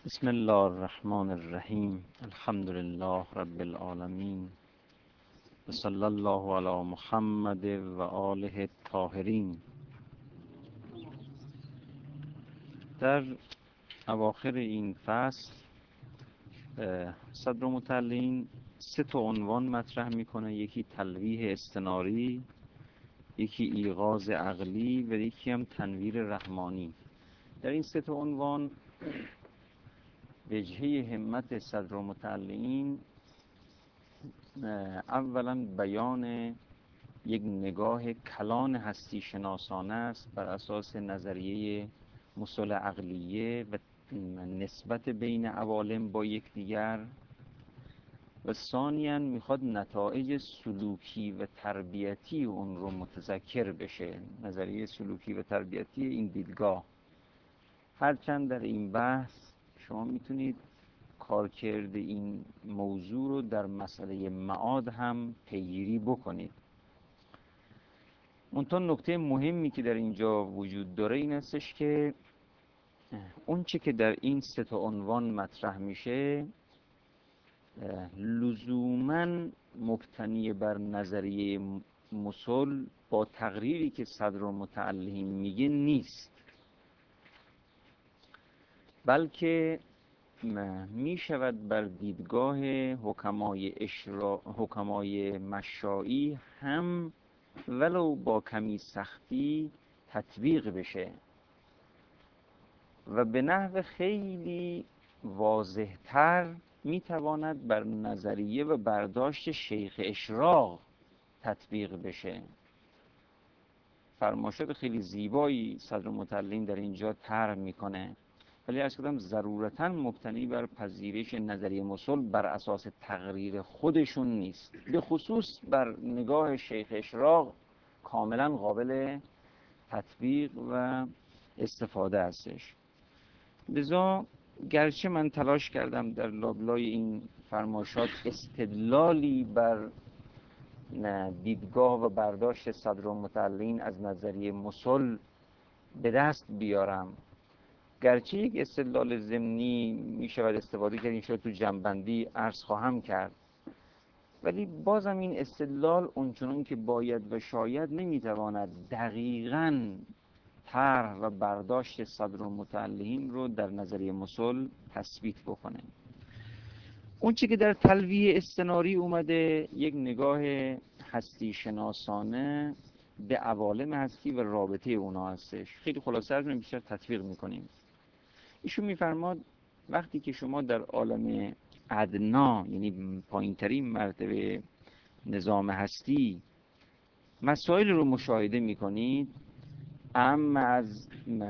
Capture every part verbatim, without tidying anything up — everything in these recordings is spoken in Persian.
بسم الله الرحمن الرحیم. الحمد لله رب العالمین و صلی الله علی محمد و آله الطاهرین. در اواخر این فصل صدر متعلین سه تا عنوان مطرح میکنه: یکی تلویح استناری، یکی ایغاظ عقلی و یکی هم تنویر رحمانی. در این سه تا عنوان وجهه همت صدر متعلین اولا بیان یک نگاه کلان هستی شناسانه است بر اساس نظریه مسل عقلیه و نسبت بین عوالم با یکدیگر، و ثانیاً میخواد نتایج سلوکی و تربیتی اون رو متذکر بشه، نظریه سلوکی و تربیتی این دیدگاه. هرچند در این بحث شما میتونید کارکرد این موضوع رو در مسئله معاد هم پیگیری بکنید. منتها نکته مهمی که در اینجا وجود داره این استش که اون چه که در این سه تا عنوان مطرح میشه لزوماً مبتنی بر نظریه مسل با تقریری که صدر متعلین میگه نیست، بلکه می شود بر دیدگاه حکمای اشرا... حکمای مشائی هم ولو با کمی سختی تطبیق بشه و به نحو خیلی واضح‌تر می تواند بر نظریه و برداشت شیخ اشراق تطبیق بشه. فرمایشات خیلی زیبایی صدر متعلین در اینجا طرح میکنه، ولی عرض کردم ضرورتاً مبتنی بر پذیرش نظریه مسل بر اساس تقریر خودشون نیست، به خصوص بر نگاه شیخ اشراق کاملا قابل تطبیق و استفاده هستش. لذا گرچه من تلاش کردم در لابلای این فرمایشات استدلالی بر دیدگاه و برداشت صدر متعلین از نظریه مسل به دست بیارم، گرچه یک استدلال ضمنی می شود استفاده کرد، این شاید تو جنبندی عرض خواهم کرد، ولی بازم این استدلال اونچنان که باید و شاید نمیتواند دقیقاً طرح و برداشت صدر متعلین رو در نظریه مسل تثبیت بکنه. اون چی که در تلویح استناری اومده یک نگاه هستی شناسانه به عوالم هستی و رابطه اونا هستش. خیلی خلاصه رو بیشتر تطبیق میکنیم. ایشون میفرماد وقتی که شما در عالم ادنا، یعنی پایینترین مرتبه نظام هستی، مسائل رو مشاهده میکنید، اما از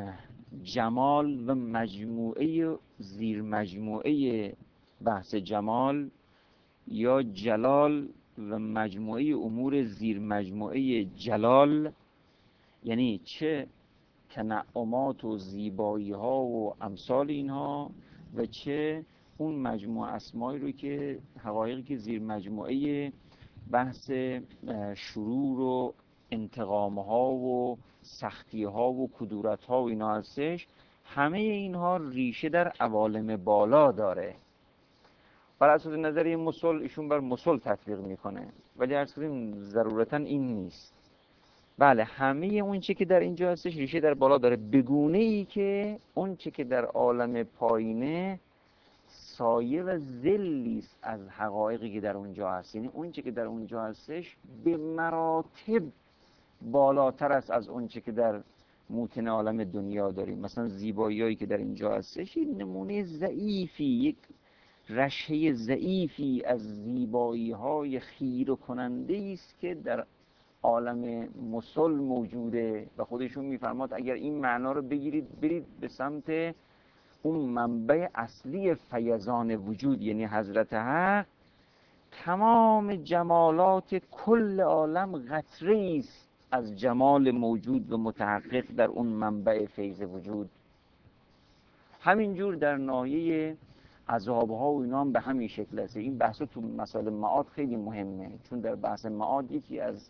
جمال و مجموعه زیر مجموعه بحث جمال یا جلال و مجموعه امور زیر مجموعه جلال، یعنی چه تنعمات و زیبایی ها و امثال اینها، و چه اون مجموعه اسمایی رو که حقایقی که زیر مجموعه بحث شرور و انتقام ها و سختی ها و کدورت ها و اینا هستش، همه اینها ریشه در عوالم بالا داره. بر اساس نظریه مسل ایشون بر مسل تطبیق میکنه، ولی عرض کردیم ضرورتا این نیست. بله، همه اون چه که در اینجا هستش ریشه در بالا داره، بگونه ای که اون چه که در عالم پایینه سایه و ذلی است از حقایقی که در اونجا هست. یعنی اون چه که در اونجا هستش به مراتب بالاتر است از اون چه که در موطن عالم دنیا داریم. مثلا زیبایی‌هایی که در اینجا هستش این نمونه ضعیفی، یک رشحه ضعیفی از زیبایی‌های خیره کننده است که در عالم مسل موجوده و خودشون میفرماد اگر این معنا رو بگیرید برید به سمت اون منبع اصلی فیضان وجود، یعنی حضرت حق، تمام جمالات کل عالم قطره است از جمال موجود و متحقق در اون منبع فیض وجود. همینجور در ناحیه عذابها و اینا هم به همین شکل است. این بحث تو مسائل معاد خیلی مهمه، چون در بحث معاد یکی از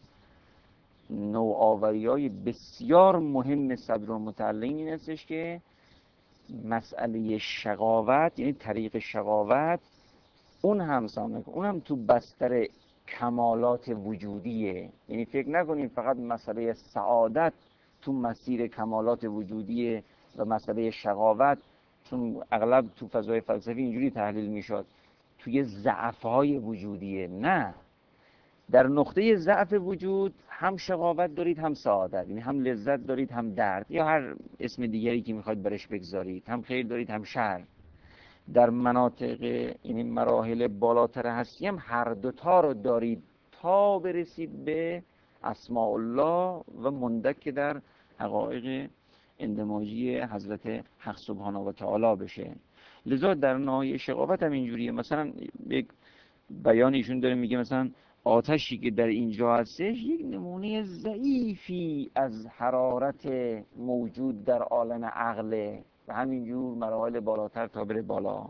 نوآوری‌های بسیار مهم صدر متعلین این استش که مسئله شقاوت، یعنی طریق شقاوت، اون هم سامنه اون هم تو بستر کمالات وجودیه. یعنی فکر نکنید فقط مسئله سعادت تو مسیر کمالات وجودیه و مسئله شقاوت، چون اغلب تو فضای فلسفی اینجوری تحلیل میشد، توی ضعف‌های وجودیه. نه، در نقطه ضعف وجود هم شقاوت دارید هم سعادت، یعنی هم لذت دارید هم درد، یا هر اسم دیگری که میخواید برش بگذارید، هم خیر دارید هم شر. در مناطق، یعنی مراحل بالاتر هستی هم هر دوتا رو دارید تا برسید به اسماء الله و مندک در حقایق اندماجی حضرت حق سبحانه و تعالی بشه. لذا در ناحیه شقاوت هم اینجوریه. مثلا یک بیان ایشون داره میگه مثلا آتشی که در اینجا هستش یک نمونه ضعیفی از حرارت موجود در عالم عقله و همینجور مراحل بالاتر تا بره بالا.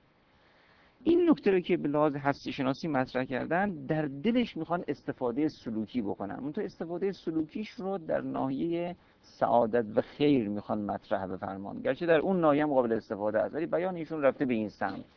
این نکته رو که به لحاظ هستی شناسی مطرح کردن، در دلش میخوان استفاده سلوکی بکنن. اون تو استفاده سلوکیش رو در ناحیه سعادت و خیر میخوان مطرح بفرمان، گرچه در اون ناحیه هم قابل استفاده است، ولی بیان ایشون رفته به این سمت.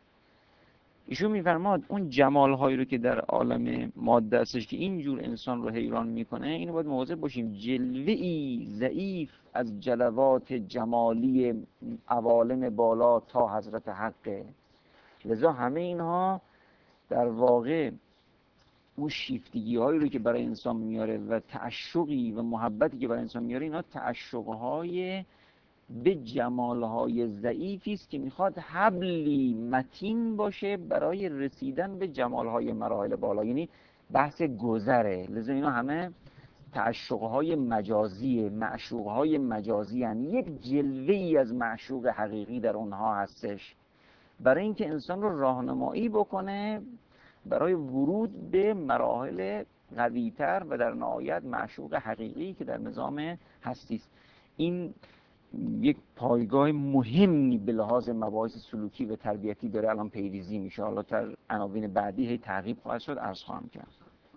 ایشون میفرماد اون جمال‌هایی رو که در عالم ماده هستش که اینجور انسان رو حیران میکنه، اینو باید مواظب باشیم جلوه‌ای ضعیف از جلوات جمالی عوالم بالا تا حضرت حقه. لذا همه اینها در واقع اون شیفتگی هایی رو که برای انسان میاره و تعشقی و محبتی که برای انسان میاره، اینا تعشقهای به جمالهای ضعیفی است که میخواد حبلی متین باشه برای رسیدن به جمالهای مراحل بالا، یعنی بحث گذره. لذا اینا همه تعشقهای مجازی، معشوقهای مجازی هن. یک جلوه‌ای از معشوق حقیقی در اونها هستش برای اینکه انسان رو راهنمایی بکنه برای ورود به مراحل قوی‌تر و در نهایت معشوق حقیقی که در نظام هستی است. این یک پایگاه مهمی به لحاظ مباحث سلوکی و تربیتی داره، الان پیریزی میشه. حالا در عناوین بعدی هی تعقیب خواهد شد، عرض خواهم کرد.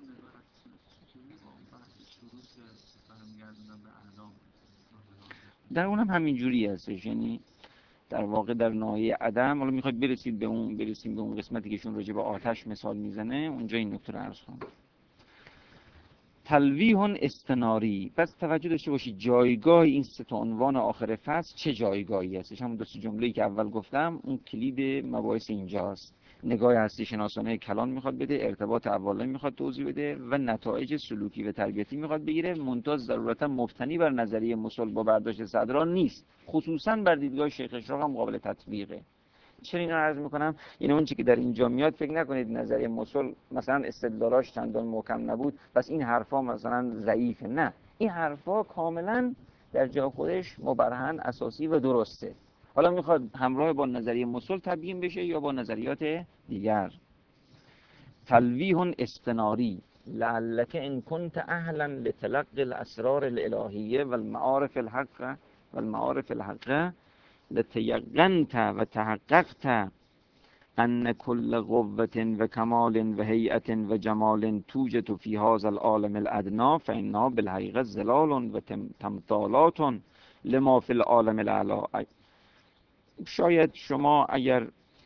در اونم همین جوری هستش، یعنی در واقع در ناحیه عدم، حالا میخواد برسید به اون برسیم به اون قسمتی که شون راجع به آتش مثال میزنه، اونجا این نکته رو عرض خواهم. تلویح استناری. پس توجه داشته باشید جایگاه این سه تا عنوان آخر فصل چه جایگاهی هستش. همون دو سه جمله‌ای که اول گفتم اون کلید مباحث اینجاست. نگاه هستی شناسانه کلان میخواد بده، ارتباط عوالم میخواد توضیح بده و نتایج سلوکی و تربیتی میخواد بگیره. منتها ضرورتا مبتنی بر نظریه مسل با برداشت صدران نیست، خصوصا بر دیدگاه شیخ اشراق هم قابل تطبیقه. چرا اینا عرض میکنم؟ یعنی اون چیزی که در اینجا میاد، فکر نکنید نظریه مسل مثلا استدلالاش چندان محکم نبود بس این حرفا مثلا ضعیفه. نه، این حرفا کاملا در جای خودش مبرهن، اساسی و درسته. حالا میخواد همراه با نظریه مسل تبیین بشه یا با نظریات دیگر. تلویح استناری. لعلک ان کنت اهلا لتلقی الاسرار الالهیه والمعارف الحق والمعارف الحقه لتیقنت و تحققت ان کل قوة و کمال و هیئت و جمال توجد فی هذا العالم الادنا فانها بالحقیقه ظلال و تمثالات لما فی العالم الاعلی. شاید شما اگر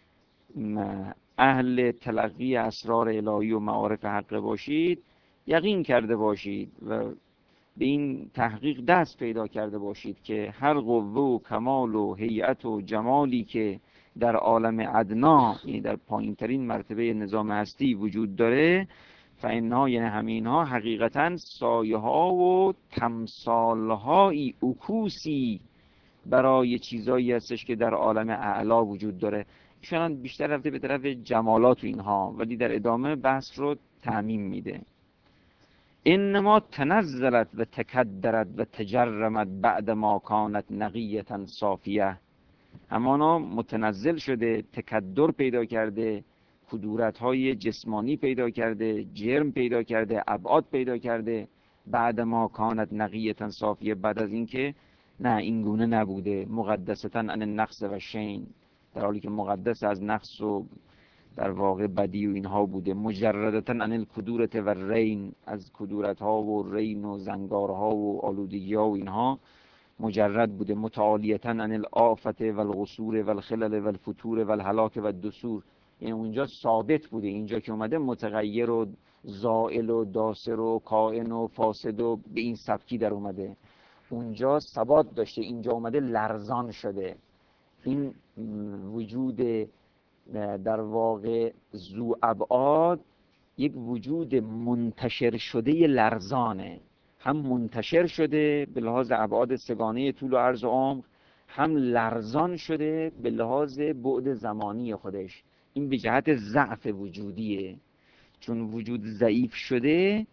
اهل تلقی اسرار الهی و معارف حق باشید، یقین کرده باشید و به این تحقیق دست پیدا کرده باشید که هر قوه و کمال و هیئت و جمالی که در عالم ادنا، یعنی در پایین ترین مرتبه نظام هستی وجود داره، فإنها یعنی همینها حقیقتا سایه ها و تمثال هایی عکوسی برای چیزایی هستش که در عالم اعلی وجود داره. ایشان بیشتر رفته به طرف جمالات و اینها، ولی در ادامه بحث رو تعمیم میده. انما تنزلت و تکدرت و تجرمت بعد ما کانت نقیتا صافیه. همانا متنزل شده، تکدر پیدا کرده، کدورت های جسمانی پیدا کرده، جرم پیدا کرده، ابعاد پیدا کرده، بعد ما کانت نقیتا صافیه، بعد از اینکه نه این گونه نبوده، مقدستا عن النقص و شین، در حالی که مقدس از نقص و در واقع بدی و اینها بوده، مجردتا عن الکدورت و رین، از کدورت ها و رین و زنگارها و آلودگی ها و اینها مجرد بوده، متعالیتا عن الآفت و القصور و الخلل و الفتور و الهلاک و الدسور. یعنی اونجا ثابت بوده، اینجا که اومده متغیر و زائل و داسر و کائن و فاسد و به این سبکی در اومده. اونجا ثبات داشته، اینجا اومده لرزان شده. این وجود در واقع ذو ابعاد یک وجود منتشر شده لرزانه، هم منتشر شده به لحاظ ابعاد سگانه طول و عرض و عمق، هم لرزان شده به لحاظ بعد زمانی خودش. این به جهت ضعف وجودیه، چون وجود ضعیف شده،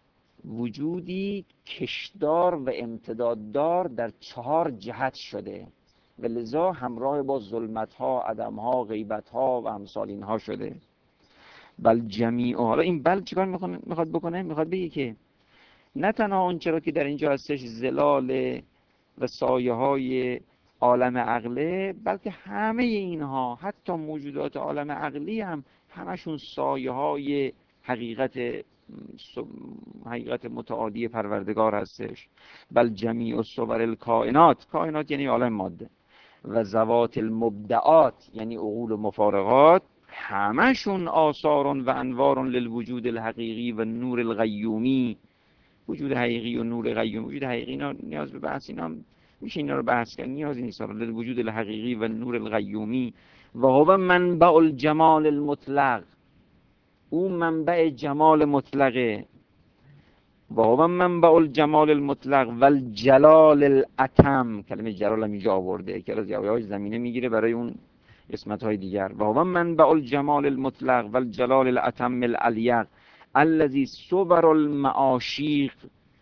وجودی کشدار و امتداددار در چهار جهت شده و لذا همراه با ظلمت‌ها، عدم‌ها، غیبت‌ها و امثال اینها شده. بل جمیع، حالا این بل چیکار میخواد بکنه؟ میخواد بگه که نه تنها اون چرا که در اینجا هستش زلال و سایه های عالم عقله، بلکه همه اینها، حتی موجودات عالم عقلی هم همشون سایه های حقیقت حقیقت متعالی پروردگار هستش. بل جمیع صور الکائنات، کائنات یعنی عالم ماده، و ذوات المبدعات یعنی عقول و مفارقات، همشون آثار و انوار للوجود الحقیقی و نور القیومی. وجود حقیقی و نور قیوم، وجود حقیقی اینا نیاز به بحث، اینا میشه اینا رو بحث کرد، نیازی نیست. للوجود الحقیقی و نور القیومی و هو منبع الجمال المطلق، او منبع جمال مطلقه. و هو منبع الجمال المطلق و الجلال الاتم، کلمه جلال هم اینجا آورده که از یواش زمینه میگیره برای اون اسمت های دیگر. و هو منبع الجمال المطلق و الجلال الاتم الالیق الذی صور المعاشیق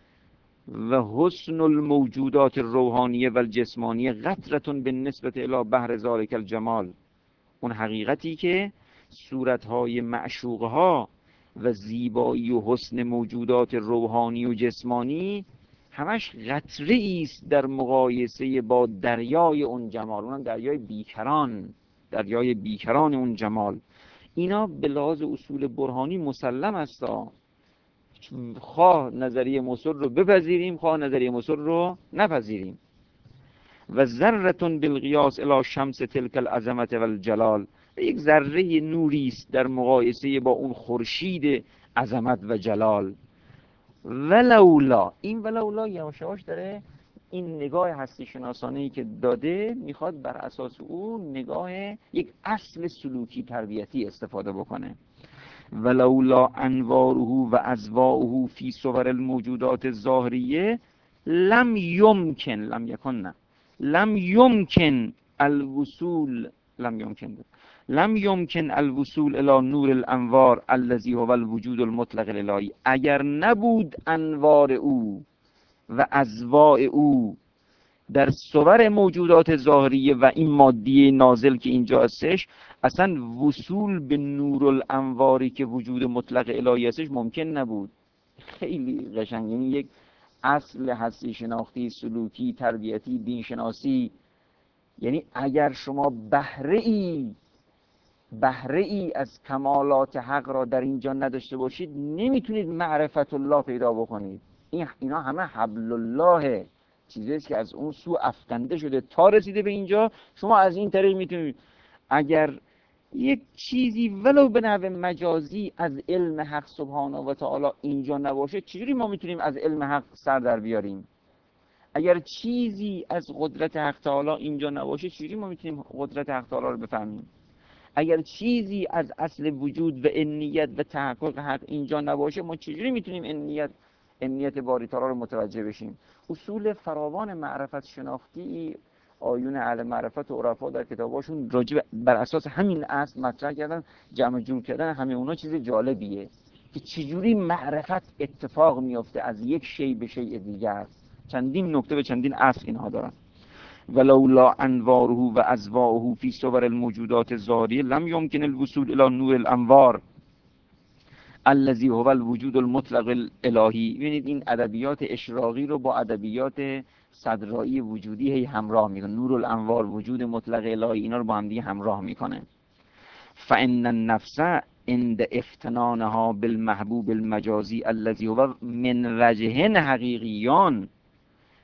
و حسن الموجودات الروحانیه و الجسمانیه قطرة بالنسبة الی بحر ذلک الجمال. اون حقیقتی که صورتهای معشوقها و زیبایی و حسن موجودات روحانی و جسمانی همش قطره است در مقایسه با دریای اون جمال، اونم دریای بیکران، دریای بیکران اون جمال. اینا به لحاظ اصول برهانی مسلم است، خواه نظریه موصل رو بپذیریم، خواه نظریه موصل رو نپذیریم. و ذره بالقیاس الی شمس تلک العظمت و الجلال، یک ذره نوری است در مقایسه با اون خورشید عظمت و جلال. ولولا، این ولولا یواش یواش داره این نگاه هستی شناسانه‌ای که داده، میخواد بر اساس اون نگاه یک اصل سلوکی تربیتی استفاده بکنه. ولولا انواره و ازواؤه فی صور الموجودات الظاهریه لم یمکن، لم یکن نه لم یمکن الوصول لم یمکن لم یمکن الوصول الی نور الانوار الذی هو الوجود المطلق الالهی. اگر نبود انوار او و ازواء او در صور موجودات ظاهریه و این مادی نازل که اینجا هستش، اصلا وصول به نور الانواری که وجود مطلق الهی هستش ممکن نبود. خیلی قشنگ، یعنی یک اصل هستی شناختی، سلوکی، تربیتی، دین شناسی. یعنی اگر شما بهره ای بهره ای از کمالات حق را در اینجا نداشته باشید، نمیتونید معرفت الله پیدا بکنید. این اینا همه حبل الله، چیزیست که از اون سو افکنده شده تا رسیده به اینجا. شما از این طریق میتونید، اگر یک چیزی ولو به نحو مجازی از علم حق سبحانه و تعالی اینجا نباشه، چجوری ما میتونیم از علم حق سر در بیاریم؟ اگر چیزی از قدرت حق تعالی اینجا نباشه، چجوری ما میتونیم قدرت حق تعالی رو بفهمیم؟ اگر چیزی از اصل وجود و انیت و تحقق حق اینجا نباشه، ما چجوری میتونیم انیت انیت باری تعالی رو متوجه بشیم؟ اصول فراوان معرفت شناختی آیون اهل معرفت و عرفا در کتاباشون راجع بر اساس همین اصل مطرح کردن. جمع جور کردن همه اونا چیز جالبیه که چجوری معرفت اتفاق میفته از یک شی به شی دیگر. چندین نکته و چندین اصل اینها دارن. ولولا انواره و ازواؤه فی صور الموجودات الظاهریه لم یمکن الوصول الی نور الانوار الذی هو الوجود المطلق الالهی. ببینید این ادبیات اشراقی رو با ادبیات صدرایی وجودی هی همراه میکنه. نور الانوار، وجود مطلق الهی، اینا رو با هم دیگه همراه میکنه. فان النفس عند افتنانها بالمحبوب المجازی الذی هو من وجه حقیقیان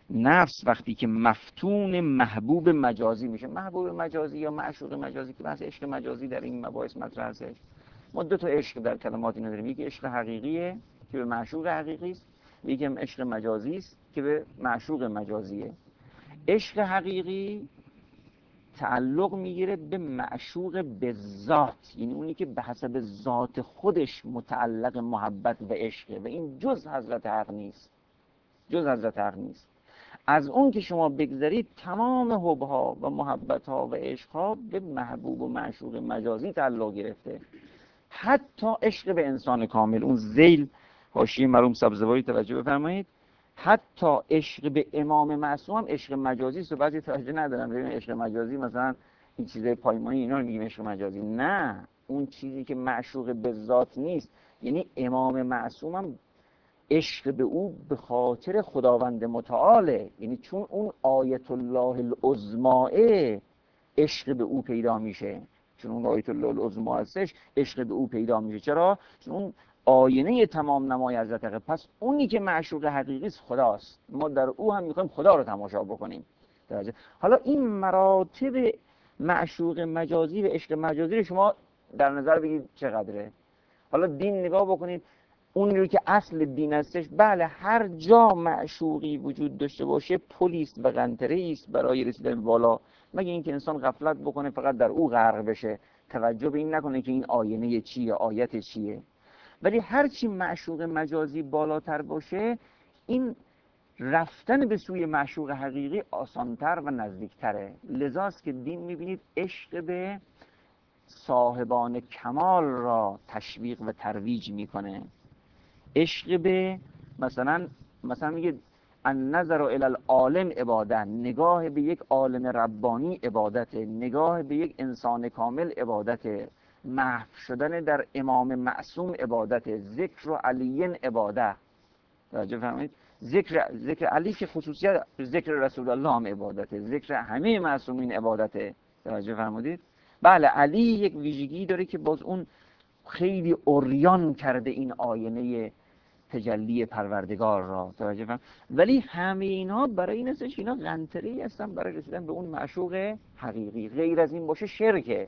نفس وقتی که مفتون محبوب مجازی میشه، محبوب مجازی یا معشوق مجازی که بحث عشق مجازی در این مباحث مطرح هستش. ما دو تا عشق در کلمات اینا داریم، یکی عشق حقیقیه که به معشوق حقیقی است، یکی هم عشق مجازی است که به معشوق مجازیه. عشق حقیقی تعلق میگیره به معشوق به ذات، یعنی اونی که به حسب ذات خودش متعلق محبت و عشقه و این جز حضرت حق نیست، جز حضرت حق نیست. از اون که شما بگذارید تمام حبها و محبتها و عشقها به محبوب و معشوق مجازی تعلق گرفته. حتی عشق به انسان کامل، اون ذیل حاشیه مرحوم سبزواری توجه بفرمایید، حتی عشق به امام معصوم هم عشق مجازی است و بعضی توجه ندارن ببین عشق مجازی مثلا این چیزای پایمانی اینا رو میگیم عشق مجازی. نه، اون چیزی که معشوق به ذات نیست، یعنی امام معصوم هم عشق به او به خاطر خداوند متعاله، یعنی چون اون آیت الله العظماه عشق به او پیدا میشه، چون اون آیت الله العظما هستش عشق به او پیدا میشه. چرا؟ چون اون آینه تمام نمای حضرت حق. پس اونی که معشوق حقیقی است خداست، ما در او هم میخوایم خدا رو تماشا بکنیم. حالا این مراتب معشوق مجازی و عشق مجازی رو شما در نظر بگیرید چقدره. حالا دین نگاه بکنید، اون رو که اصل دین هستش، بله هر جا معشوقی وجود داشته باشه پلیس و قنطره است برای رسیدن بالا، مگه اینکه انسان غفلت بکنه فقط در او غرق بشه، توجه به این نکنه که این آینه چیه، آیت چیه. ولی هرچی معشوق مجازی بالاتر باشه، این رفتن به سوی معشوق حقیقی آسانتر و نزدیکتره. لذاست که دین میبینید عشق به صاحبان کمال را تشویق و ترویج میکنه. عشق به مثلا مثلا میگه النظر الی العالم عبادت، نگاه به یک عالم ربانی عبادت، نگاه به یک انسان کامل عبادت، محو شدن در امام معصوم عبادت، ذکر علی عبادت. توجه فرمایید، ذکر ذکر علی که خصوصیت ذکر رسول الله هم عبادته، ذکر همه معصومین عبادته. توجه فرمودید؟ بله علی یک ویژگی داره که باز اون خیلی عریان کرده این آینه تجلی پروردگار را. توجه فرمایید؟ ولی همه اینها برای این هستش اینا قنطره‌ای هستن برای رسیدن به اون معشوق حقیقی. غیر از این باشه شرکه.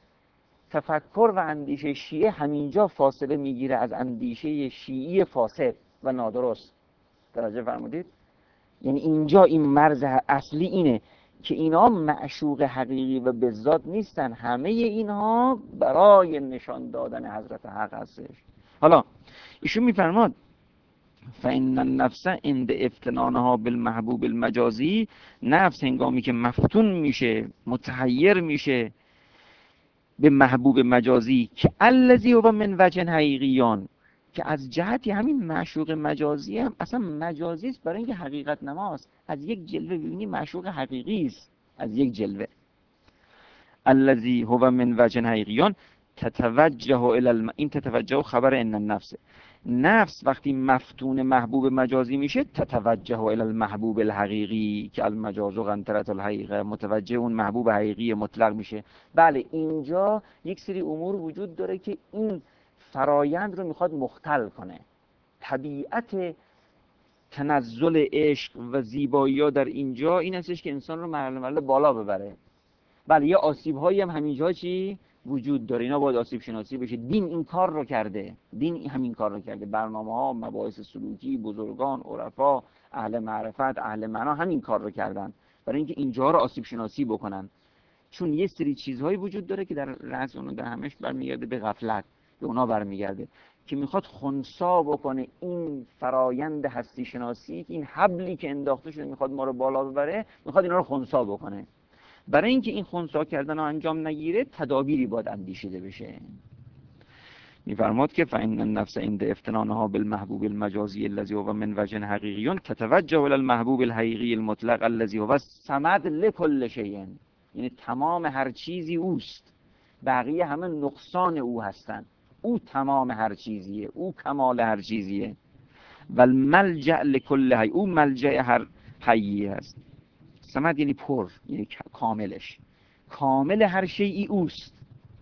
تفکر و اندیشه شیعه همینجا فاصله میگیره از اندیشه شیعی فاسد و نادرست. توجه فرمودید؟ یعنی اینجا این مرز اصلی اینه که اینا معشوق حقیقی و به ذات نیستن، همه اینها برای نشان دادن حضرت حق هستش. حالا ایشون میفرماد فإن النفس عند افتنانها بالمحبوب المجازی، نفس هنگامی که مفتون میشه، متحیر میشه به محبوب مجازی که الذی هو من وجه حقیقیان، که از جهتی همین معشوق مجازی هم اصلا مجازی است برای اینکه حقیقت نماست. از یک جلوه ببینی معشوق حقیقی است، از یک جلوه. الذی هو من وجه حقیقیان تتوجه الی الم... این تتوجه خبر ان النفس، نفس وقتی مفتون محبوب مجازی میشه تتوجه الی المحبوب الحقیقی که المجاز قنطرة الحقیقه، متوجه اون محبوب حقیقی مطلق میشه. بله اینجا یک سری امور وجود داره که این فرایند رو میخواد مختل کنه. طبیعت تنزل عشق و زیبایی ها در اینجا این هستش که انسان رو مرحله مرحله بالا ببره. بله یه آسیب هایی هم همینجا چی وجود داره، اینا باید آسیب شناسی بشه. دین این کار رو کرده، دین همین کار رو کرده، برنامه ها، مباحث سلوکی، بزرگان، عرفا، اهل معرفت، اهل معنا همین کار رو کردن برای اینکه اینجا رو آسیب شناسی بکنن. چون یه سری چیزهایی وجود داره که در رأس اون در همش برمیگرده به غفلت، به اونا برمیگرده که میخواد خنثی بکنه این فرایند هستی شناسی، این حبلی که انداخته شده میخواد ما رو بالا ببره، میخواد اینا رو خنثی بکنه. برای اینکه این خنثی کردن رو انجام نگیره تدابیری باید اندیشیده بشه. میفرماد که فإن النفس عند افتنانها بالمحبوب المجازی الذي هو من وجه حقیقی تتوجه الى المحبوب الحقیقی المطلق الذي هو الصمد لكل شیء، یعنی تمام هر چیزی اوست، بقیه همه نقصان او هستن، او تمام هر چیزیه، او کمال هر چیزیه. و الملجأ لكل حی، او ملجأ هر حیی هست. صمد یعنی پر، یعنی کاملش، کامل هر شیئی اوست.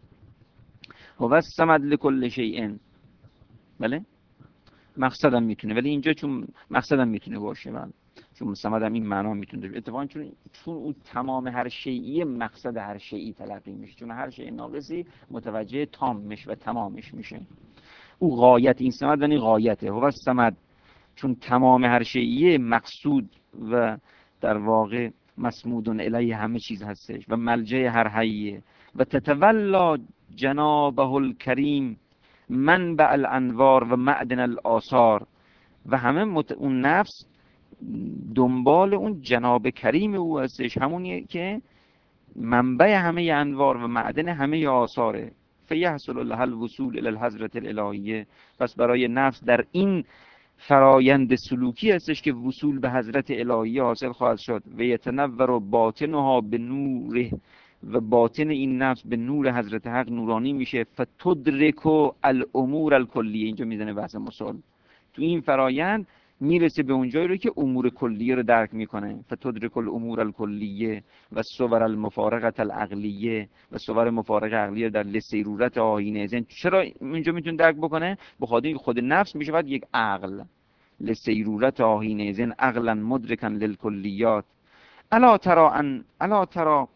هو الصمد لكل شیء. بله مقصدم میتونه، ولی اینجا چون مقصدم میتونه باشه. بله چون صمد هم این معنا میتونه داره. اتفاقا چون چون اون تمام هر شیئی مقصد هر شیئی تلقی میشه، چون هر شیء ناقصی متوجه تامش و تمامش میشه. او غایت این صمد یعنی غایته هو الصمد، چون تمام هر شیئی مقصود و در واقع مسمود الیه همه چیز هستش و ملجأ هر حیه و تتولا جنابه الکریم منبع الانوار و معدن الآثار و همه مت... اون نفس دنبال اون جناب کریم او هستش، همونیه که منبع همه انوار و معدن همه آثاره. فیحصل له الوصول الی الحضرة الالهیه، پس برای نفس در این فرایند سلوکی هستش که وصول به حضرت الهیه حاصل خواهد شد. و یتنور باطنها به نوره، و باطن این نفس به نور حضرت حق نورانی میشه. فتدرک الامور الکلیه، اینجا میزنه بحث مسل، تو این فرایند میرسه به اون جایی رو که امور کلیه رو درک میکنه. فتدرک الامور الکلیه و صور المفارقه العقلیه، و صور مفارقه عقلیه در لسیرورت آیینه ذهن. چرا اینجا میتونه درک بکنه؟ به خاطر اینکه خود نفس میشه بعد یک عقل، لسیرورت آیینه ذهن عقلا مدرکا للکلیات. الا ترى ان الا ترى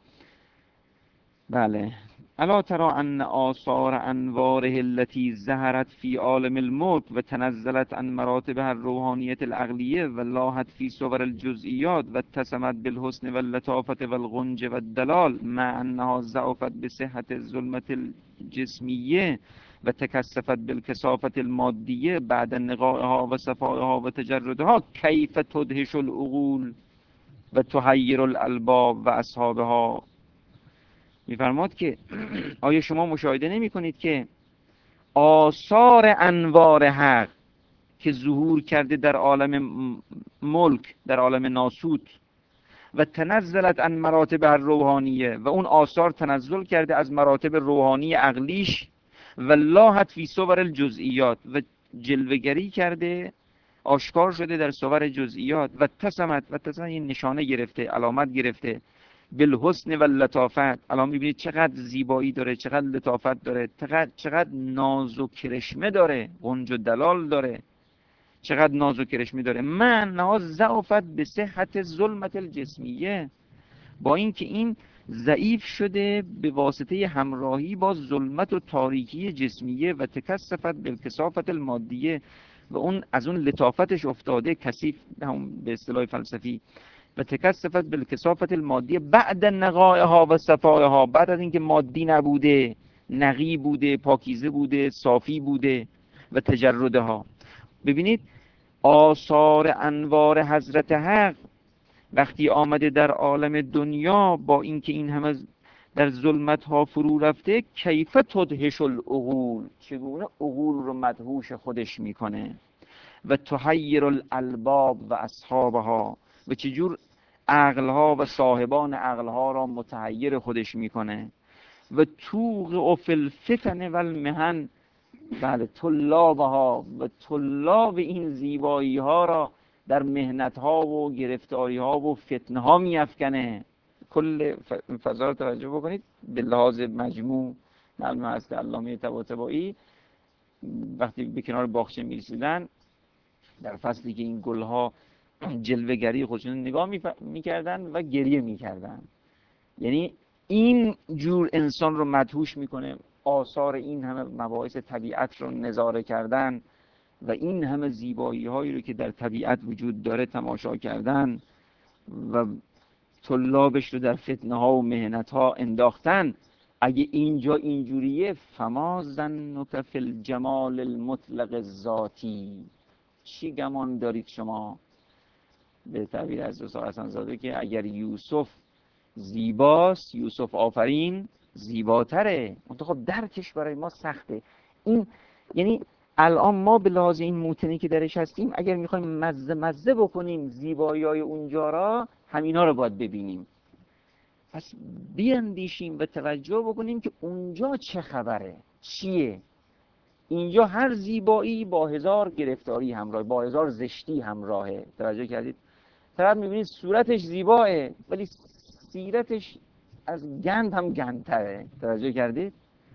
بله الا ترى ان آثار انواره التي ظهرت في عالم الملک و تنزلت عن مراتبها الروحانیت العقلیه و لاحت في صور الجزئیات و اتسمت بالحسن واللطافة والغنج والدلال مع انها ضعفت بصحة الظلمة الجسمیه و تکثفت بالکثافة المادیه بعد نقائها و صفائها و تجردها. کیف تدهش العقول و تحیر الالباب و اصحابها. میفرماد که آیا شما مشاهده نمی کنید که آثار انوار حق که ظهور کرده در عالم ملک، در عالم ناسوت، و تنزلت عن مراتب الروحانیه، و اون آثار تنزل کرده از مراتب روحانی عقلیش، و لاحت فی صور الجزئیات، و جلوه‌گری کرده، آشکار شده در صور جزئیات، و تسمت و تسمت این نشانه گرفته، علامت گرفته، بالحسن و لطافت. الان میبینید چقدر زیبایی داره، چقدر لطافت داره، چقدر چقدر ناز و کرشمه داره، غنج و دلال داره، چقدر ناز و کرشمه داره. من نها ضعفت به صحت ظلمت الجسمیه، با اینکه این ضعیف شده به واسطه همراهی با ظلمت و تاریکی جسمیه، و تکثفت بالکثافت المادیه، و اون از اون لطافتش افتاده، کثیف به اصطلاح فلسفی، و تکثفت بالکثافت المادیه بعد نقائها و صفائها، بعد از اینکه مادی نبوده، نقی بوده، پاکیزه بوده، صافی بوده، و تجردها. ببینید آثار انوار حضرت حق وقتی آمده در عالم دنیا، با اینکه این همه در ظلمت ها فرو رفته، کیف تدهش العقول، چگونه عقول رو مدهوش خودش میکنه، و تحیر الالباب و اصحابها، و چجور عقلها و صاحبان عقلها را متحیر خودش میکنه. و توقع فی الفتن و المحن، بله طلابها، و طلاب این زیبایی ها را در مهنت ها و گرفتاری ها و فتنه ها میافکنه. کل فضا رو توجه بکنید به لحاظ مجموع. معلوم است که علامه طباطبایی وقتی به کنار باغچه میرسیدن، در فصلی که این گلها جلوه‌گری خودشون نگاه میکردن و گریه میکردن، یعنی این جور انسان رو مدهوش میکنه، آثار این همه مباحث طبیعت رو نظاره کردن و این همه زیبایی هایی رو که در طبیعت وجود داره تماشا کردن و طلابش رو در فتنه ها و مهنت ها انداختن. اگه اینجا اینجوریه، فما ظنک فی الجمال المطلق الذاتی، چی گمان دارید شما، به تعبیر از استاد حسن زاده، که اگر یوسف زیباست، یوسف آفرین زیباتره. خب درکش برای ما سخته. این یعنی الان ما به لحاظ این موتنی که درش هستیم، اگر میخوایم مزه مزه بکنیم زیبایی های اونجا را، همینا رو باید ببینیم. پس بیاندیشیم و توجه بکنیم که اونجا چه خبره، چیه. اینجا هر زیبایی با هزار گرفتاری همراه، با هزار زشتی همراهه. توجه کردید؟ طرف میبینید صورتش زیباه ولی سیرتش از گند هم گندتره. توجه کردید؟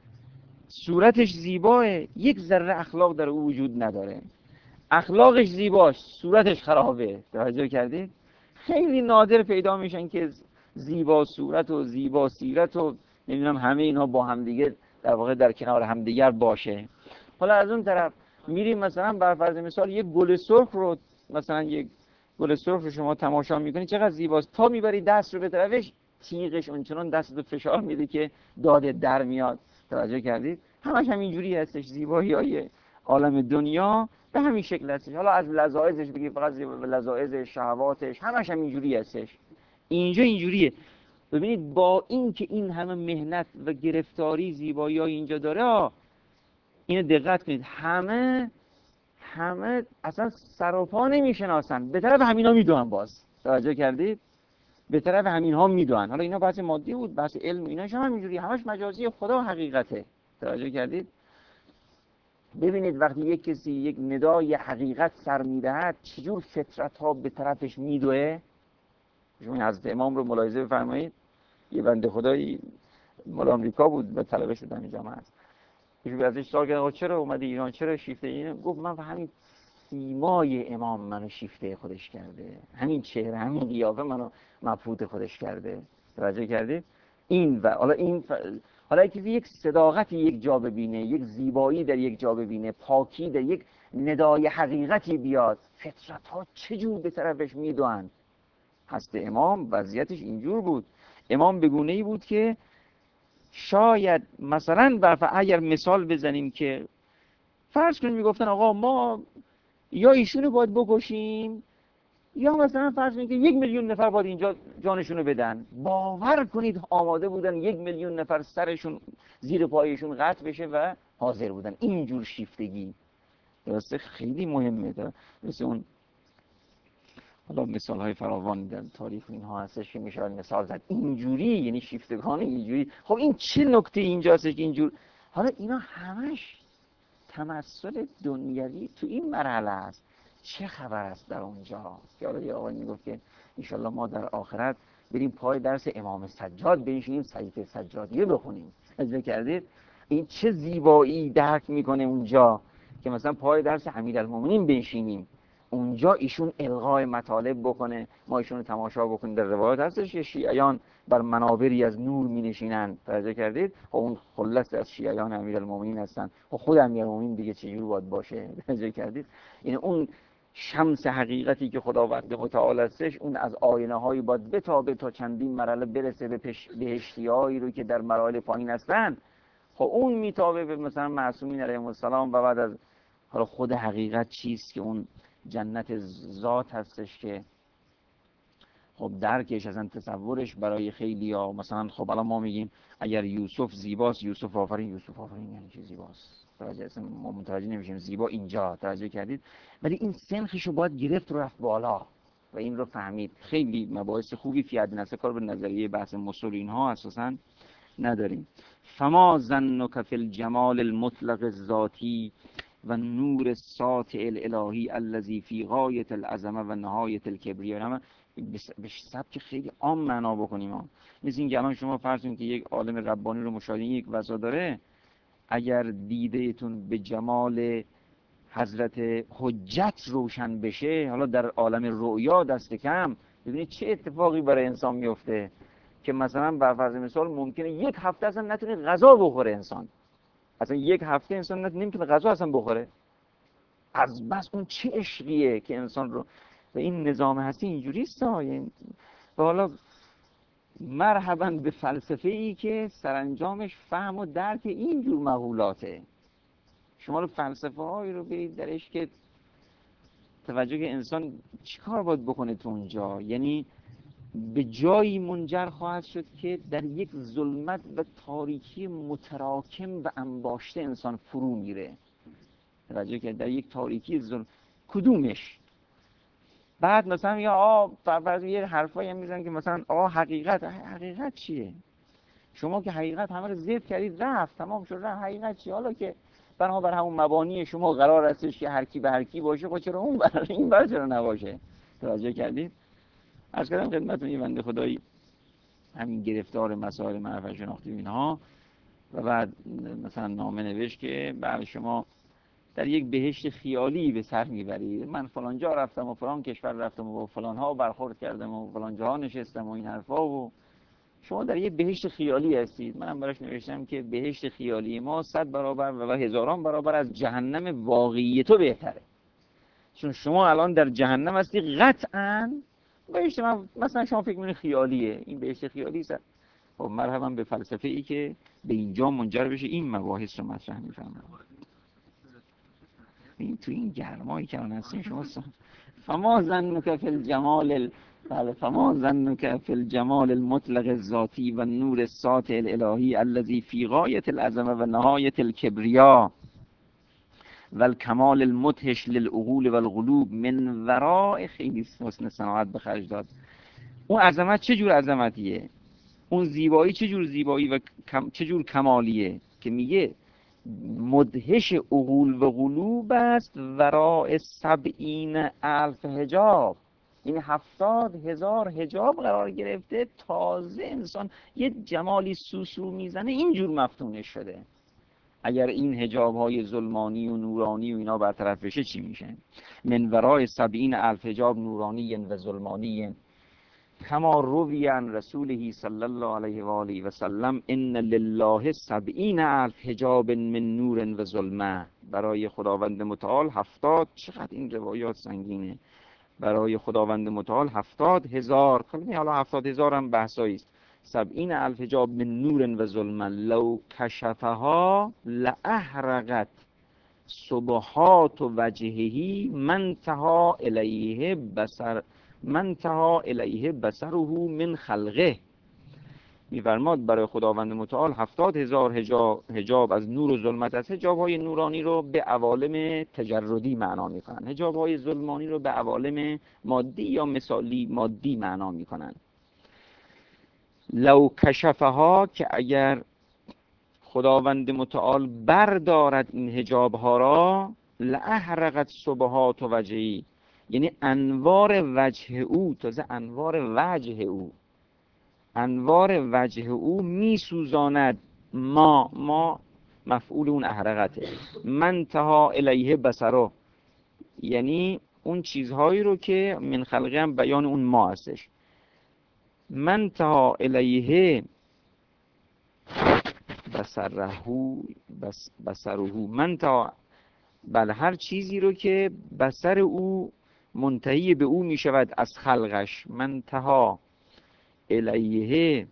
صورتش زیباه، یک ذره اخلاق در او وجود نداره. اخلاقش زیباست، صورتش خرابه. توجه کردید؟ خیلی نادر پیدا میشن که زیبا صورت و زیبا سیرت و نمیدونم همه اینها با همدیگه در واقع در کنار همدیگر باشه. حالا از اون طرف میریم مثلا بر فرض مثال یک گل سرخ رو، مثلا یک گل سرخ رو شما تماشا میکنید چقدر زیباست، تا میبری دست رو به طرفش تیغش اونچنان دست رو فشار میده که داده در میاد. توجه کردید؟ همش همینجوری هستش. زیبایی های عالم دنیا به همین شکل هستش. حالا از لذایذش بگی فقط لذایذ شهواتش همش همینجوری هستش. اینجا اینجوریه. ببینید با این که این همه مهنت و گرفتاری زیبایی های اینجا داره، اینو دقت کنید، همه همه اصلا سر و پا نمیشناسن، به طرف همینا میدونن. باز توجه کردید؟ به طرف همین ها میدونن. حالا اینا بحث مادی بود، بحث علم و ایناش هم همینجوری، همش مجازی خدا و حقیقته. توجه کردید؟ ببینید وقتی یک کسی یک ندای حقیقت سر میدهد چجور فطرت ها به طرفش میدوه. شما حضرت امام رو ملاحظه بفرمایید. یه بنده خدایی مال آمریکا بود و طلبه شد همین جامعه است. ایشون ازش سوال کردن چرا اومدی ایران، چرا شیفته اینه؟ گفت من همین سیمای امام منو شیفته خودش کرده، همین چهره همین قیافه منو مبهوت خودش کرده. توجه کردید؟ این و حالا این ف... حالا کسی یک صداقتی یک جا ببینه، یک زیبایی در یک جا ببینه، پاکی در یک ندای حقیقتی بیاد، فطرت ها چجور به طرفش میدوند. حضرت امام وضعیتش اینجور بود. امام بگونه‌ای بود که شاید مثلا برف اگر مثال بزنیم که فرض کنیم میگفتن آقا ما یا ایشونو باید بکشیم یا مثلا فرض کنید که یک میلیون نفر باید اینجا جانشونو بدن، باور کنید آماده بودن یک میلیون نفر سرشون زیر پایشون قطع بشه و حاضر بودن. اینجور شیفتگی درسته خیلی مهمه. ده. مثل اون حالا مثال های فراوان در تاریخ اینها هستش که میشه مثال زد اینجوری، یعنی شیفتگان اینجوری. خب این چه نکته اینجا هستش که اینجور؟ حالا اینا همش تمثل دنیوی تو این مرحله است. چه خبر است در اونجا؟ که حالا یه آقای میگفت که انشالله ما در آخرت بریم پای درس امام سجاد بنشینیم صحیفه سجادیه بخونیم. اجازه کردید؟ این چه زیبایی درک میکنه اونجا که مثلا پای درس امیرالمومنین بنشینیم، اونجا ایشون الغای مطالب بکنه، ما ایشون رو تماشا بکنیم. در روایت هستش که شیعیان بر منابری از نور می نشینن. توجه کردید؟ خب اون خلص از شیعیان امیرالمومنین هستن. خب خود امیرالمومنین دیگه چجور باید باشه؟ توجه کردید؟ یعنی اون شمس حقیقتی که خداوند متعال هستش، اون از آینه هایی باید بتابه تا چندین مرحله برسه به بهشتی هایی رو که در مراحل پایین هستن. خب اون میتابه به مثلا معصومین علیهم السلام و بعد از حالا خود حقیقت چیست که اون جنت ذات هستش که خب درکش اصلا تصورش برای خیلی ها مثلا خب الان ما میگیم اگر یوسف زیباست، یوسف آفرین، یوسف آفرین یعنی چی زیباست؟ توجه اصلا ما متوجه نمیشیم زیبا اینجا. توجه کردید؟ ولی این سنخشو باید گرفت و رفت بالا و این رو فهمید. خیلی مباحث خوبی فی حد کار به نظریه بحث مصول اینها اساسا نداریم. فما ظنک فی الجمال المطلق الذاتی و نور ساطع الالهی الذی فی غایت العظمه و نهایت الکبریاء. به سبک خیلی عام معنا بکنیم ها. مثل این که الان شما فرض کنید که یک عالم ربانی رو مشاهده یک وضع داره، اگر دیدهتون به جمال حضرت حجت روشن بشه، حالا در عالم رؤیا دست کم، ببینید چه اتفاقی برای انسان میفته که مثلا بر فرض مثال ممکنه یک هفته اصلا نتونه غذا بخوره. انسان اصلا یک هفته انسان نمیتونه غذا اصلا بخوره، از بس اون چه عشقیه که انسان رو. و این نظام هستی اینجوری است. و حالا مرحبا به فلسفه ای که سرانجامش فهم و درک اینجور مقولاته. شما رو فلسفه هایی رو برید درش که توجه که انسان چیکار باید بکنه تو اونجا، یعنی به جایی منجر خواهد شد که در یک ظلمت و تاریکی متراکم و انباشته انسان فرو میره. توجه که در یک تاریکی ظلم کدومش؟ بعد مثلا یا آ فرض یه حرفایی هم میزنن که مثلا آ حقیقت حقیقت چیه؟ شما که حقیقت همه رو ذکر کردید رفت تمام شد رفت. حقیقت چیه؟ حالا که بنابر همون مبانی شما قرار هستش که هر کی به هر کی باشه، خب چرا اون برای این بر چرا نباشه؟ توجه کردید؟ عرض کردم خدمتتون یه بنده خدایی همین گرفتار مسائل معرفت شناختی و اینها، و بعد مثلا نامه نوشت که برای شما در یک بهشت خیالی به سر میبرید. من فلان جا رفتم و فلان کشور رفتم و فلان ها برخورد کردم و فلان جا نشستم و این حرفا، و شما در یک بهشت خیالی هستید. منم براش نوشتم که بهشت خیالی ما صد برابر و هزاران برابر از جهنم واقعی تو بهتره، چون شما الان در جهنم هستی قطعاً. بهشت من مثلا شما فکر می‌کنید خیالیه، این بهشت خیالی است. خب مرحبا به فلسفه ای که به اینجا منجر بشه این مباحث رو مطرح می‌فهمه. این تو این گرمایی که الان هستین شما فما ظنک فی الجمال ال... بله فما ظنک فی الجمال المطلق الذاتی و نور الساطع الالهی الذی فی غایة العظمه و نهایة الکبریا و الکمال المدهش للعقول و القلوب من وراء. خیلی حسن صناعت به خرج داد. اون عظمت چه جور عظمتیه، اون زیبایی چه جور زیبایی و کم... چه جور کمالیه که میگه مدهش عقول و قلوب است وراء سبعین الف حجاب. این هفتاد هزار حجاب قرار گرفته، تازه انسان یه جمالی سوسو میزنه اینجور مفتونش شده. اگر این حجاب های ظلمانی و نورانی و اینا برطرف بشه چی میشه؟ من ورای سبعین الف حجاب نورانی و ظلمانی کما روی عن رسوله صلی الله علیه و آله و سلم ان لله سبعین الف حجاب من نور و ظلمه. برای خداوند متعال هفتاد، چقدر این روایات سنگینه، برای خداوند متعال هفتاد هزار، حالا هفتاد هزار هم بحثایی است، سبعین الف حجاب من نور و ظلمه لو کشفها لاحرقت سبحات وجهه من تها الیه بصر من تها الیه بصره من خلقه. می‌فرماد برای خداوند متعال هفتاد هزار حجاب, حجاب از نور و ظلمت است. حجاب های نورانی رو به عوالم تجردی معنا میکنن، حجاب های ظلمانی رو به عوالم مادی یا مثالی مادی معنا میکنن. لو کشفها، که اگر خداوند متعال بردارد این حجاب ها را، لاحرقت سبحات و وجهی، یعنی انوار وجه او، تازه انوار وجه او، انوار وجه او می سوزاند. ما ما مفعول اون احرقته. من تها الیه بصره، یعنی اون چیزهایی رو که من خلقه هم بیان اون ما هستش. من تها الیه بصره بس بصره من تا، بله هر چیزی رو که بصر او منتهی به او می شود از خلقش. من تها الیه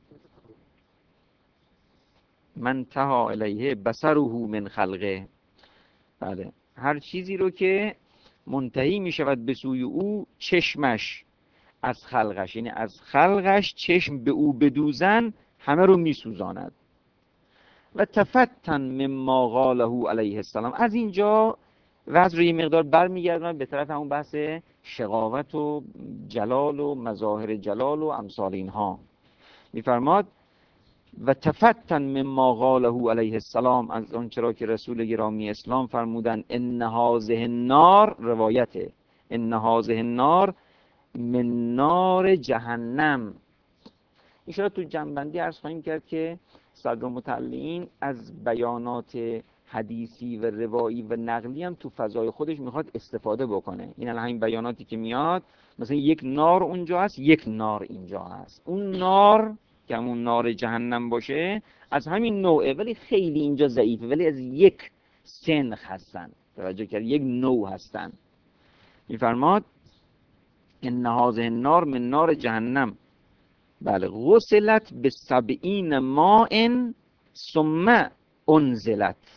من تها الیه بصره من خلقه. بله هر چیزی رو که منتهی می شود به سوی او چشمش از خلقش، یعنی از خلقش چشم به او بدوزن همه رو می سوزاند. و تفتن مما قاله علیه السلام. از اینجا وضع رو یه مقدار برمیگردن به طرف همون بحث شقاوت و جلال و مظاهر جلال و امثال اینها. میفرماد و تفتن مما قاله علیه السلام، از اون چرا که رسول گرامی اسلام فرمودن ان هذه النار، روایته ان هذه النار من نار جهنم. ایشالا تو جنبندی عرض خواهیم کرد که صدرالمتعلین از بیانات حدیثی و روایی و نقلی هم تو فضای خودش میخواد استفاده بکنه. این الان همین بیاناتی که میاد، مثلا یک نار اونجا هست، یک نار اینجا هست. اون نار که همون نار جهنم باشه از همین نوعه، ولی خیلی اینجا ضعیفه، ولی از یک سنخ هستن، توجه کرد، یک نوع هستن. میفرماد ان هذه النار من نار جهنم، بله غسلت به سبعین ماء ثم انزلت.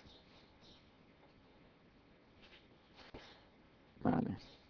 بله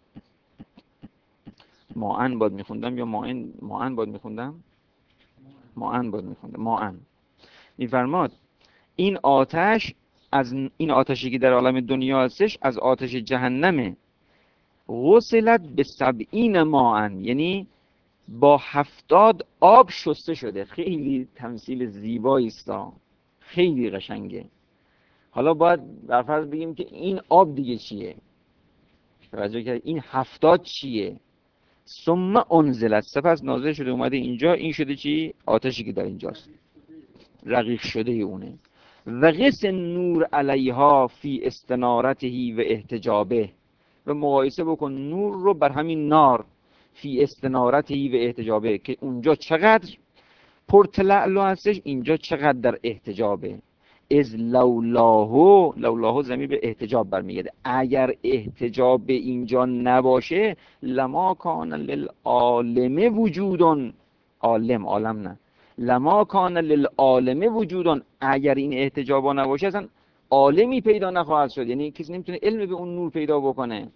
ماءن باید میخوندم یا ماءن ماءن باید میخوندم ماءن باید میخوندم ماءن. میفرماد این آتش، از این آتشی که در عالم دنیا هستش از آتش جهنمه. غسلت به سبعین ماء، یعنی با هفتاد آب شسته شده. خیلی تمثیل زیبایی است، خیلی قشنگه. حالا باید برفرض بگیم که این آب دیگه چیه، توجه کرد، این هفتاد چیه؟ ثم انزلت، سپس نازل شده اومده اینجا. این شده چی؟ آتشی که در اینجاست، رقیق شده اونه. و قس نور علیها فی استنارته و احتجابه، و مقایسه بکن نور رو بر همین نار، فی استنارته و احتجابه، که اونجا چقدر پرتلعلو هستش، اینجا چقدر در احتجابه. از لولاه، لولاه ضمیر به احتجاب برمیگرده، اگر احتجاب اینجا نباشه لما کان للعالم وجودون، عالم عالم نه، لما کان للعالم وجودون، اگر این احتجابا نباشه اصلا عالمی پیدا نخواهد شد، یعنی کسی نمیتونه علم به اون نور پیدا بکنه.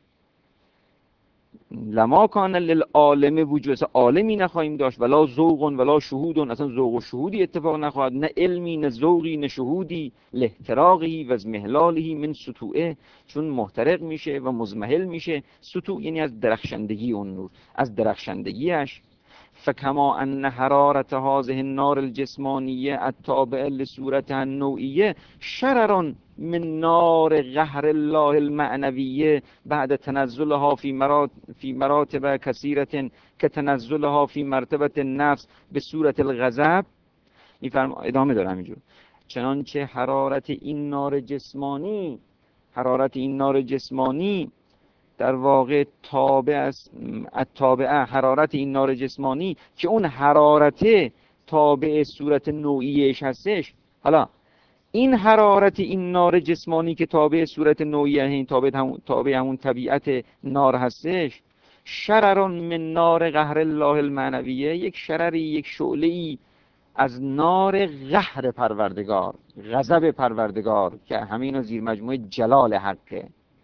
لما کان للعالم وجود، اصلا عالمی نخواهیم داشت، ولا ذوق ولا شهود، اصلا ذوق و شهودی اتفاق نخواهد، نه علمی نه ذوقی نه شهودی، لاحتراقی و از محلاله من سطوعه، چون محترق میشه و مزمحل میشه. سطوع یعنی از درخشندگی اون نور، از درخشندگیش. فکما ان حرارت هذه النار الجسمانیه التابعه لصورتها النوعیه شرر من نار قهر الله المعنویه بعد تنزلها في مرات في مراتب كثيرة كتنزلها في مرتبة النفس به صورت الغضب. میفرم ادامه دارم اینجور. چنانچه حرارت این نار جسمانی، حرارت این نار جسمانی در واقع تابع است، تابعه حرارت این نار جسمانی که اون حرارت تابع صورت نوعیش هستش. حالا این حرارت این نار جسمانی که تابع صورت نوعیه، این تابع همون تابع همون طبیعت نار هستش، شرر من نار قهر الله المعنویه، یک شرری، یک شعله‌ای از نار قهر پروردگار، غضب پروردگار، که همین زیر مجموعه جلال حقه.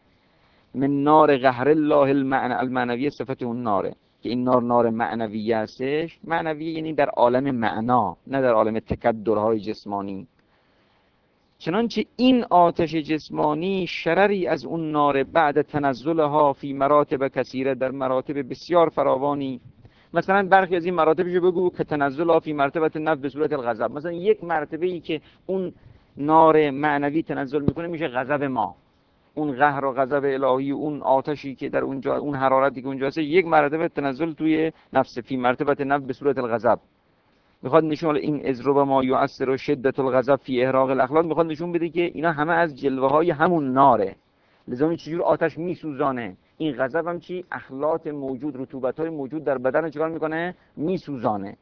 من نار قهر الله المعنى المعنویه صفت اون ناره، که این نار نار معنویه هستش. معنویه یعنی در عالم معنا، نه در عالم تکدرهای جسمانی. چنانچه این آتش جسمانی شرری از اون نار بعد تنزلها فی مراتب کثیره، در مراتب بسیار فراوانی. مثلا برخی از این مراتبشو بگو که تنزلها فی مرتبه نفس به صورت الغضب، مثلا یک مرتبه ای که اون نار معنوی تنزل میکنه میشه غضب ما، اون قهر و غضب الهی، اون آتشی که در اونجا، اون حرارتی که اونجا هست، یک مرتبه تنزل توی نفس، فی مرتبه نفس به صورت الغضب. میخواد نشون این اضرب ما یؤثر و شدت الغضب فی احراق الاخلاق، میخواد نشون بده که اینا همه از جلوه های همون ناره. لذا چجور آتش میسوزانه، این غضب هم چی؟ اخلاط موجود، رطوبت های موجود در بدن چیکار میکنه؟ میسوزانه.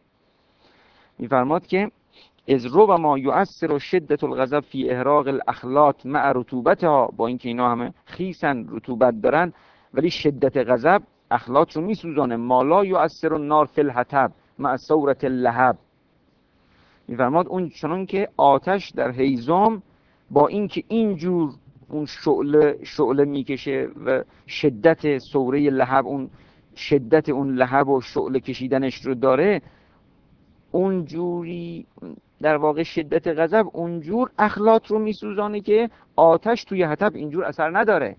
میفرماد که اضرب ما یؤثر و شدت الغضب فی احراق الاخلاط مع رطوبتها، با اینکه اینا همه خیسن، رطوبت دارن، ولی شدت غضب اخلاط رو میسوزانه. ما لا یؤثر النار فی الحطب مع صورت اللهب. میفرماد اون چنان که آتش در هیزم با اینکه اینجور اون شعله شعله میکشه و شدت سوره لهب، اون شدت اون لهب و شعله کشیدنش رو داره، اونجوری در واقع شدت غضب اونجور اخلاط رو میسوزانه که آتش توی حطب اینجور اثر نداره.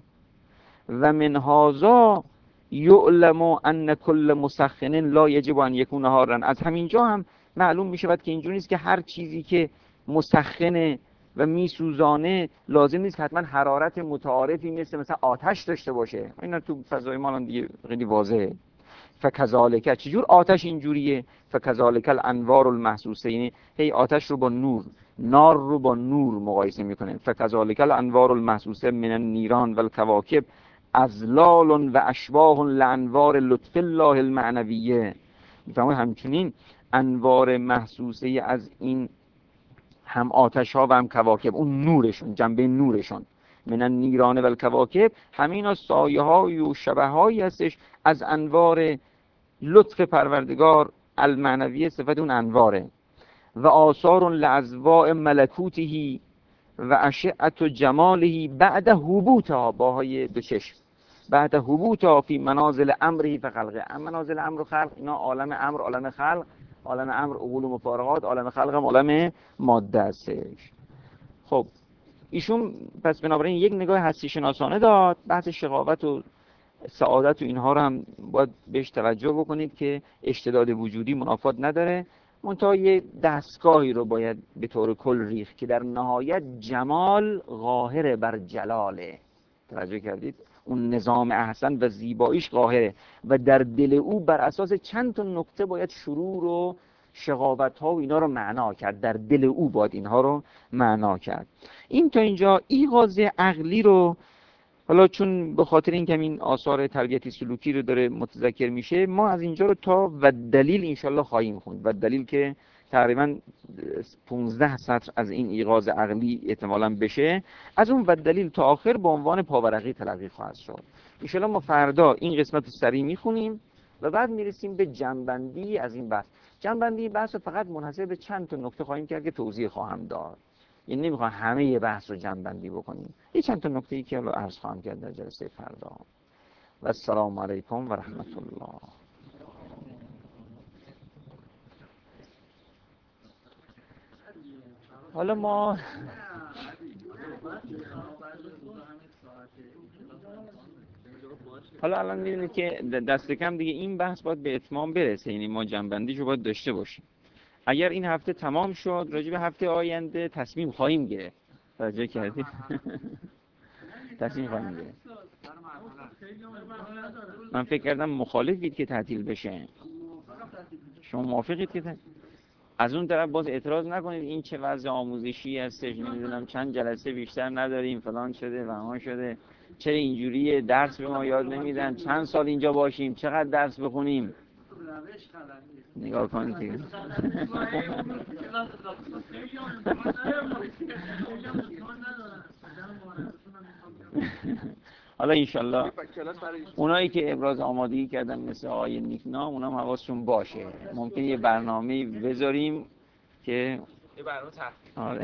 و من هذا یعلم ان کل مسخن لا یجب ان یکون حارا، از همینجا هم معلوم میشود که اینجور نیست که هر چیزی که مسخنه و میسوزانه لازم نیست که حتما حرارت متعارفی مثل مثلا آتش داشته باشه. اینا تو فضای ما دیگه خیلی واضحه. فکذالک، چجور آتش اینجوریه؟ فکذالک الانوار المحسوسه، یعنی هی آتش رو با نور، نار رو با نور مقایسه میکنه. فکذالک الانوار المحسوسه من النیران و الکواکب ازلال و اشباه لانوار لطف الله المعنویه. میفهمید همچنین انوار محسوسه از این هم آتش ها و هم کواکب، اون نورشون، جنبه نورشون، من النیران و الکواکب، همینا سایه های و شبه هایی هستش از انوار لطف پروردگار المعنویه، صفت اون انواره. و آثار لعزواء ملکوته و اشعت جماله بعد حبوطها، باهای دو چشم، بعد حبوطها فی منازل امری و خلقه. منازل امر و خلق، اینا عالم امر، عالم خلق، عالم امر عقول و مفارقات، عالم خلق هم عالم ماده هستش. خب ایشون پس بنابراین یک نگاه هستی شناسانه داد. بحث شقاوت و سعادت و اینها رو هم باید بهش توجه بکنید که اشتداد وجودی منافات نداره، منتها یه دستگاهی رو باید به طور کل ریخت که در نهایت جمال قاهر بر جلاله. توجه کردید؟ اون نظام احسن و زیباییش قاهره و در دل او بر اساس چند تا نکته باید شروع رو شقاوت ها و اینا رو معنا کرد، در دل او باید اینها رو معنا کرد. این تا اینجا ایغاز عقلی رو، حالا چون به خاطر این که این آثار تربیتی سلوکی رو داره متذکر میشه، ما از اینجا رو تا و دلیل انشالله خواهیم خوند. و دلیل که تقریبا پونزده سطر از این ایغاز عقلی احتمالاً بشه، از اون و دلیل تا آخر به عنوان پاورقی تلقی خواهد شد. انشالله ما فردا این قسمت رو سریع میخونیم و بعد میرسیم به جنبندی از این بحث. جنبندی بحث رو فقط منحصر به چند تا نکته خواهیم کرد که توضیح خواهم داد. یعنی نمیخوام همه بحث رو جمع‌بندی بکنیم، یه چند تا نکته‌ای که حالا عرض خواهم کرد در جلسه فردا. و السلام علیکم و رحمت الله. حالا ما حالا الان می‌بینید که دست کم دیگه این بحث باید به اتمام برسه، یعنی ما جنبندیشو باید داشته باشیم. اگر این هفته تمام شد، راجع به هفته آینده تصمیم خواهیم گرفت. توجه کردید؟ تصمیم خواهیم گرفت. من فکر کردم مخالفید که تعطیل بشه. شما موافقید که تعطیل؟ از اون طرف باز اعتراض نکنید این چه وضع آموزشی هستش، نمیدونم چند جلسه بیشتر نداریم، فلان شده و همان شده، چرا اینجوریه، درس به ما یاد نمیدن، چند سال اینجا باشیم، چقدر درس بخونیم. نگاه کنید دیگه. حالا انشالله اونایی که ابراز آمادگی کردن مثل آقای نیکنام، اونا هم حواسشون باشه، ممکنه یه برنامه بذاریم که یه برنامه تحقیق. آره.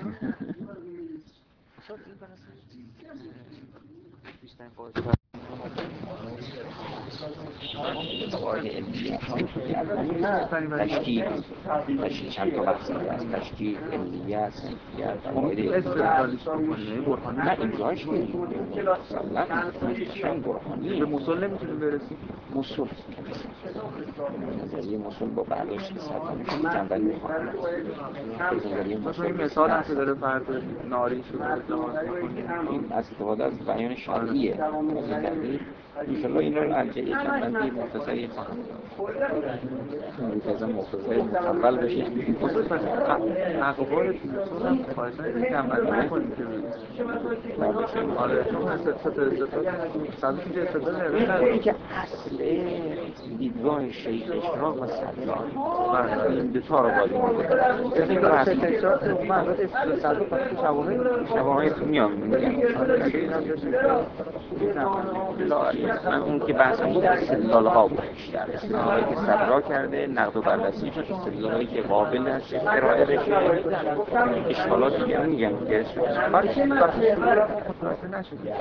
تشکیل تشکیل چند تا بحث از تشکیل، علیت، سنفیت، فواید نه اینجاش کنیم چند برهانی به مصول نمیتونیم برسیم. مصول نظریه مصول با برداشت سطح جنبندی میخواهیم. این مثال هم که داره فرد ناری شده این استفاده از بیان شرعیه. انشاءالله این رو ارجعی جنبندی مختصری خواهم داد. منتظم مختصری متول بشه. اقوال توسون هم خواهشن جنبندی کنیم که آره چون ستر استفاده صدوش اینجا استفاده نرسن این که اصل دیدگاه شیخ اشراق و صدران این دوتا رو باید مونده این که اصل تکرار من باید صدر پاکی شواهد شواهد میان من اون که بحث بود استدلال ها بود بیشتر، استدلال هایی که صدرا کرده، نقد و بررسیشون، استدلال هایی که قابل هست ارائه بشه، اشکالات دیگه میگم دیگه بارشون بارشون متوجه نشدید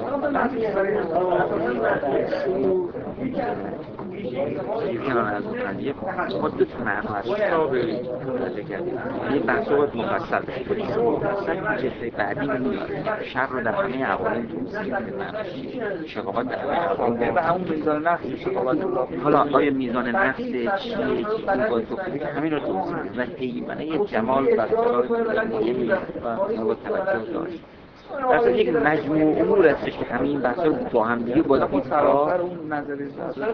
کنان از اون قضیه ما دو تا معنا از شابه متوجه کردیم. یه بحث رو باید مفصل بشه کنیم مفصل جلسه بعدی میاد شر رو در همه عوالم توصیه میده معناش شقاوت در همه عوالم به همون میزان نقص شقاوت. حالا آیا میزان نقص چیه که این باید توصیه همین رو توصیه میده و حیمنه جمال برقرار مهمی و با توجه داشت درست یک مجموع امور هستش که همین بحثا رو با هم دیگه باید بود تا اون نظری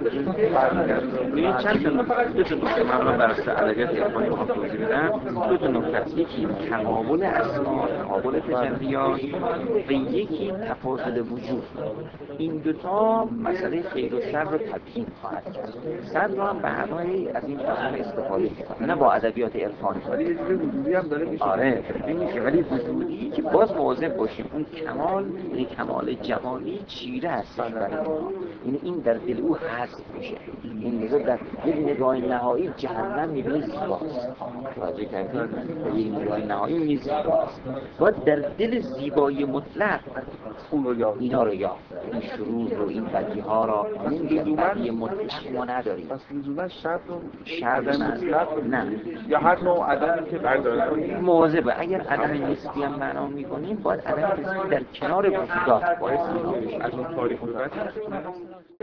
زده چند تا دو تا نکته مبنا بر اساس ادبیات عرفانی بخوام توضیح بدم. دو تا نکته است، یکی تقابل اسما، تقابل تجلیات و یکی تفاضل وجود. این دوتا مسئله خیر و شر رو تبیین خواهد کرد. صد رو هم بهرای از این فضا استفاده می‌کنه نه با ادبیات عرفانی ولی یه جور وجودی هم داره میشه. آره میشه ولی وجودی که باز مواظب باشیم اون کمال، این کمال جمالی چیره هستش برای ما، این این در دل او حذف میشه. این نگاه در یک نگاه نهایی جهنم میبینه زیباست، توجه کردید؟ یک نگاه نهایی میبینه زیباست، باید در دل زیبایی مطلق اون رو یافت، اینا رو یافت، این شرور رو، این بدی ها را نمیشه بدی مطلق ما نداریم. پس لزوما شر رو شر مطلق نه یا هر نوع عدمی که برداریم مواظبه. اگر عدم نسبی هم معنا میکنیم باید عدم نسبی در کنار وجودات باعث از اون تاریخ